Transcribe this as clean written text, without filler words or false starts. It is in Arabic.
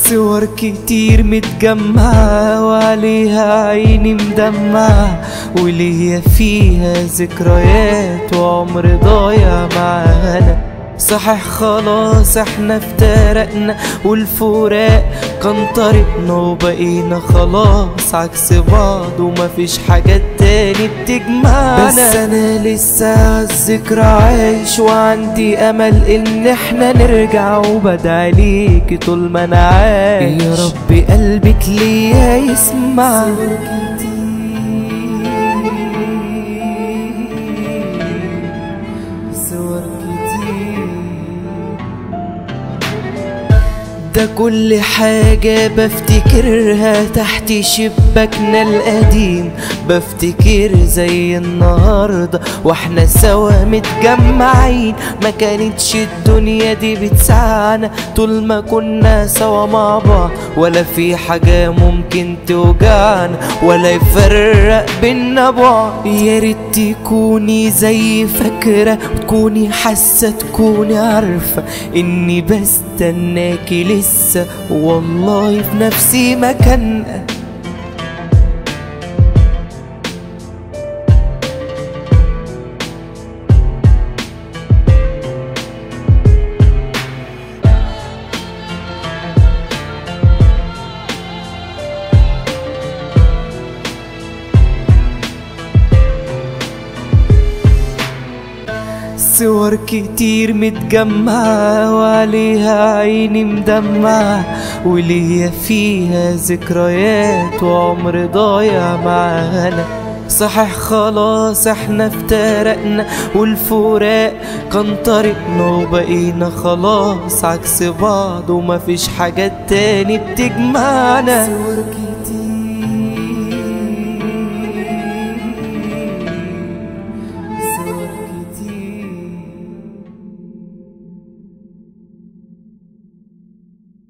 صور كتير متجمعة وعليها عيني مدمعة، وليا فيها ذكريات وعمر ضايع معانا. صحيح خلاص احنا افترقنا والفراق كان طريقنا، وبقينا خلاص عكس بعض ومفيش حاجات تاني بتجمعنا. بس انا لسه عالذكرى عايش وعندي امل ان احنا نرجع، وبدعي ليكي طول ما انا عايش يا رب قلبك ليا يسمع. ده كل حاجة بفتكرها تحت شباكنا القديم، بفتكر زي النهاردة واحنا سوا متجمعين. ما كانتش الدنيا دي بتسعنا طول ما كنا سوا مع بعض، ولا في حاجة ممكن توجعنا ولا يفرق بينا بعض. يا ريت تكوني زي فاكرة وتكوني حاسة تكوني عارفة اني بستناكي لسه والله في نفسي مكاننا. صور كتير متجمعة وعليها عيني مدمعة، وليا فيها ذكريات وعمر ضايع معانا. صحيح خلاص احنا افترقنا والفراق كان طريقنا، وبقينا خلاص عكس بعض ومفيش حاجات تاني بتجمعنا. صور كتير